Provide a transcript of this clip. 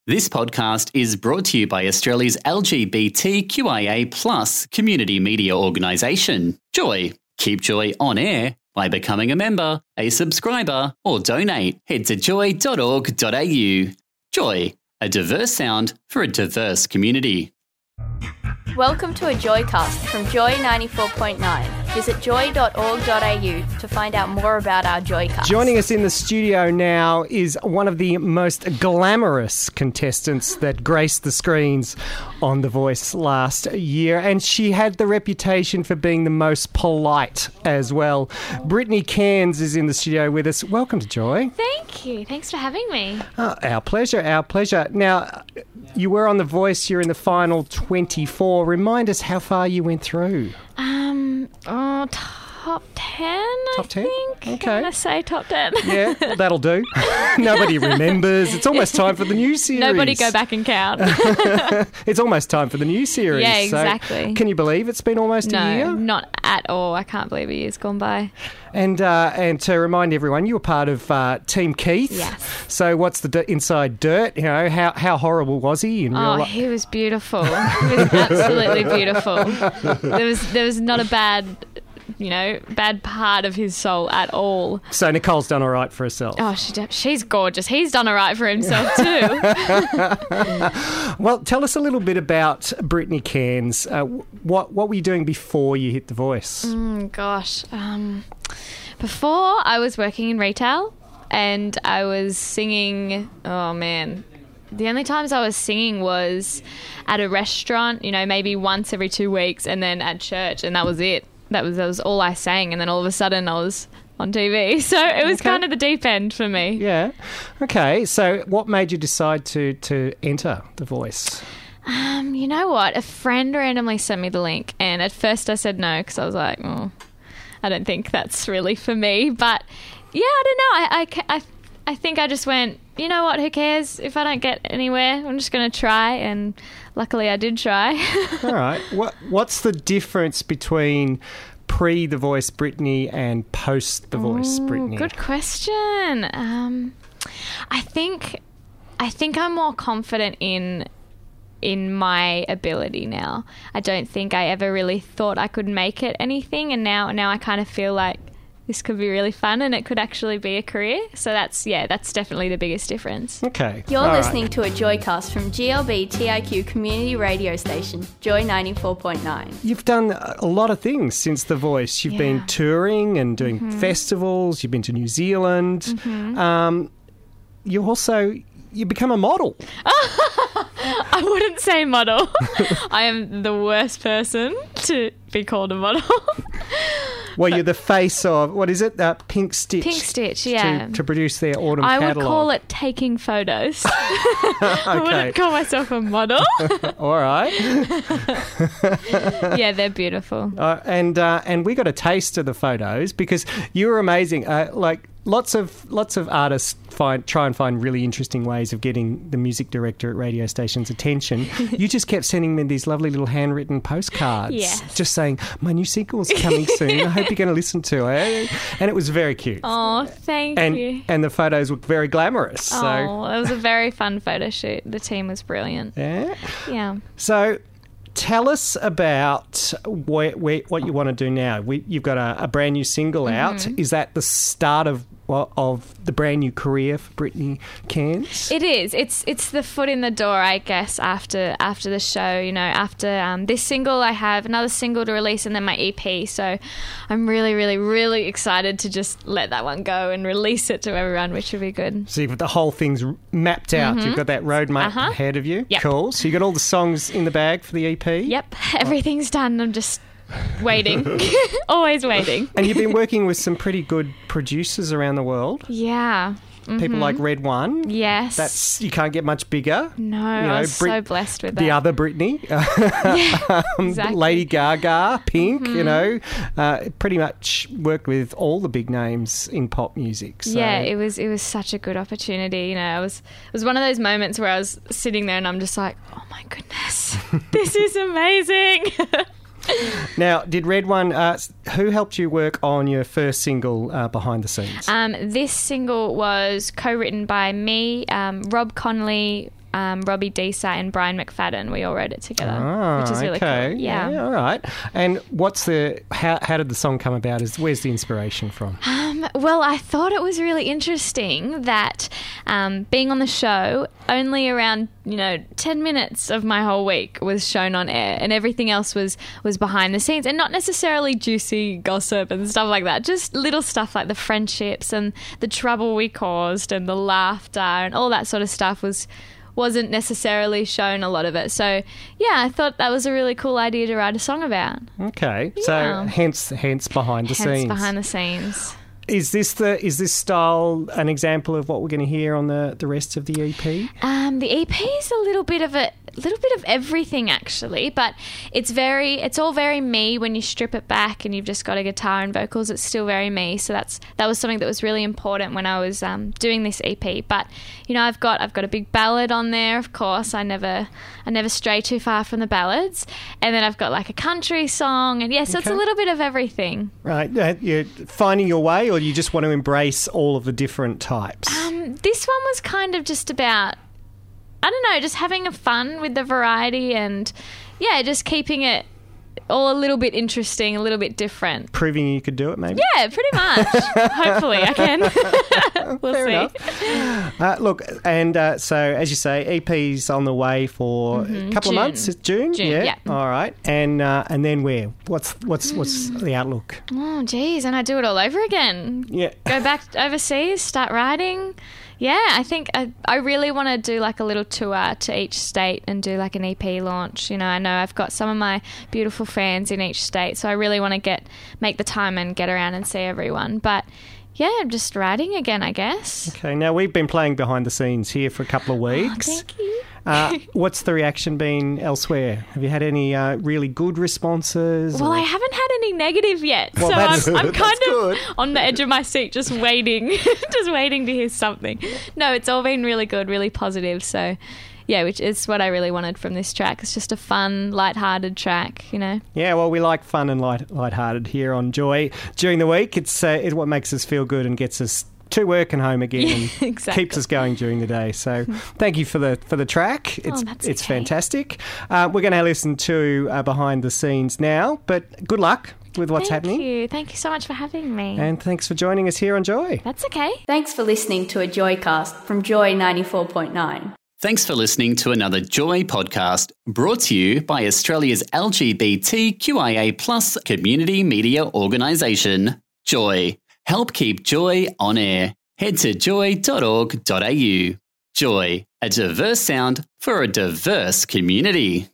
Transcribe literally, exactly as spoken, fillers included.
This podcast is brought to you by Australia's L G B T Q I A plus community media organisation, Joy. Keep Joy on air by becoming a member, a subscriber, or donate. Head to joy dot org dot a u. Joy, a diverse sound for a diverse community. Welcome to a Joycast from Joy ninety-four point nine. Visit joy dot org dot a u to find out more about our Joycast. Joining us in the studio now is one of the most glamorous contestants that graced the screens on The Voice last year, and she had the reputation for being the most polite as well. Brittany Cairns is in the studio with us. Welcome to Joy. Thank you. Thanks for having me. Oh, our pleasure, our pleasure. Now, you were on The Voice, you're in the final twenty-four. Remind us how far you went through. Um, oh, top ten, Top I ten? think. Okay. I'm going to say top ten. Yeah, that'll do. Nobody remembers. It's almost time for the new series. Nobody go back and count. It's almost time for the new series. Yeah, So exactly. can you believe it's been almost a year? No, not at all. I can't believe a year's gone by. And uh, and to remind everyone, you were part of uh, Team Keith. Yes. So what's the d- inside dirt? You know, how how horrible was he in real Oh, life? he was beautiful. He was absolutely beautiful. There was there was not a bad, you know, bad part of his soul at all. So Nicole's done all right for herself. Oh, she, she's gorgeous. He's done all right for himself too. Well, tell us a little bit about Brittany Cairns. Uh, what what were you doing before you hit The Voice? Mm, gosh. Um, before I was working in retail and I was singing, oh man, the only times I was singing was at a restaurant, you know, maybe once every two weeks and then at church, and that was it. That was, that was all I sang, and then all of a sudden I was on T V. So it was Okay. kind of the deep end for me. Yeah. Okay. So what made you decide to, to enter The Voice? Um, you know what? A friend randomly sent me the link, and at first I said no because I was like, oh, I don't think that's really for me. But yeah, I don't know. I, I, ca- I, I think I just went, you know what? Who cares if I don't get anywhere? I'm just going to try, and luckily I did try. All right. What What's the difference between pre The Voice Brittany and post The Voice Ooh, Brittany? Good question. Um, I think I think I'm more confident in in my ability now. I don't think I ever really thought I could make it anything, and now now I kind of feel like this could be really fun and it could actually be a career. So that's yeah, that's definitely the biggest difference. Okay. You're All right. listening to a Joycast from G L B T I Q community radio station, Joy ninety-four point nine. You've done a lot of things since The Voice. You've been Yeah. touring and doing Mm-hmm. festivals. You've been to New Zealand. Um, you also you become a model. I wouldn't say model. I am the worst person to be called a model. Well, you're the face of what is it? Uh, Pink Stitch. Pink Stitch, yeah. To, to produce their autumn I catalogue. would call it taking photos. I Okay. wouldn't call myself a model. All right. Yeah, they're beautiful. Uh, and uh, and we got a taste of the photos because you were amazing. Uh, like lots of lots of artists find try and find really interesting ways of getting the music director at radio stations' attention. You just kept sending me these lovely little handwritten postcards, Yes. just saying my new single's coming soon. I hope you're going to listen to it. And it was very cute. Oh, thank and you. and the photos looked very glamorous. So Oh, it was a very fun photo shoot. The team was brilliant. yeah. Yeah. So tell us about where, where, what you want to do now. We, you've got a, a brand new single out. Mm-hmm. Is that the start of well, of the brand new career for Brittany Cairns? It is. It's it's the foot in the door, I guess, after after the show. You know, after um, this single, I have another single to release and then my E P. So I'm really, really, really excited to just let that one go and release it to everyone, which would be good. So you've got the whole thing's mapped out. You've got that roadmap Uh-huh. ahead of you. Yep. Cool. So you got all the songs in the bag for the E P? Yep, everything's done. I'm just waiting. Always waiting. And you've been working with some pretty good producers around the world. Yeah. People like Red One. Yes. That's you can't get much bigger. No, you know, I was Brit- so blessed with that. The other Britney, um, exactly. Lady Gaga, Pink, you know, uh, pretty much worked with all the big names in pop music. So. Yeah, it was it was such a good opportunity. You know, I was it was one of those moments where I was sitting there and I'm just like, oh my goodness, this is amazing. Now, did Red One, uh, who helped you work on your first single, uh, Behind the Scenes? Um, this single was co-written by me, um, Rob Connolly, um, Robbie Deesa and Brian McFadden. We all wrote it together, Ah, which is really okay. cool. Yeah. yeah, all right. And what's the how, how did the song come about? Is where's the inspiration from? Um, well, I thought it was really interesting that um, being on the show, only around you know ten minutes of my whole week was shown on air, and everything else was was behind the scenes, and not necessarily juicy gossip and stuff like that. Just little stuff like the friendships and the trouble we caused and the laughter and all that sort of stuff was. wasn't necessarily shown a lot of it. So, yeah, I thought that was a really cool idea to write a song about. Okay. Yeah. So, hence hence behind the Hence scenes. behind the scenes. Is this the is this style an example of what we're going to hear on the, the rest of the E P? Um, the E P is a little bit of a little bit of everything actually, but it's very it's all very me when you strip it back and you've just got a guitar and vocals. It's still very me. So that's that was something that was really important when I was um, doing this E P. But you know, I've got I've got a big ballad on there. Of course, I never I never stray too far from the ballads, and then I've got like a country song, and yeah, so okay. It's a little bit of everything. Right, uh, you're finding your way, or you just want to embrace all of the different types? Um, this one was kind of just about, I don't know, just having a fun with the variety and, yeah, just keeping it all a little bit interesting, a little bit different. Proving you could do it, maybe? Yeah, pretty much. Hopefully I can. We'll Fair see. Enough. Uh, look, and uh, so, as you say, E P's on the way for mm-hmm. a couple June. of months. It's June? June, yeah. yeah. All right. And uh, and then where? What's what's what's the outlook? Oh, geez, and I do it all over again. Yeah. Go back overseas, start writing. Yeah, I think I, I really want to do like a little tour to each state and do like an E P launch. You know, I know I've got some of my beautiful fans in each state, so I really want to get make the time and get around and see everyone. But yeah, I'm just writing again, I guess. Okay, now we've been playing behind the scenes here for a couple of weeks. Oh, thank you. uh, what's the reaction been elsewhere? Have you had any uh, really good responses? Well, or? I haven't had any negative yet, well, so that's, I'm, I'm that's kind good. of on the edge of my seat, just waiting, just waiting to hear something. No, it's all been really good, really positive. So, yeah, which is what I really wanted from this track. It's just a fun, light-hearted track, you know. Yeah, well, we like fun and light, light-hearted here on Joy during the week. It's uh, it's what makes us feel good and gets us to work and home again, yeah, and exactly. keeps us going during the day. So, thank you for the for the track. It's oh, that's it's okay. fantastic. Uh, we're going to listen to uh, behind the scenes now, but good luck with what's Thank happening. Thank you. Thank you so much for having me. And thanks for joining us here on Joy. That's okay. Thanks for listening to a Joycast from Joy ninety-four point nine. Thanks for listening to another Joy podcast brought to you by Australia's L G B T Q I A plus community media organisation, Joy. Help keep Joy on air. Head to joy dot org dot a u. Joy, a diverse sound for a diverse community.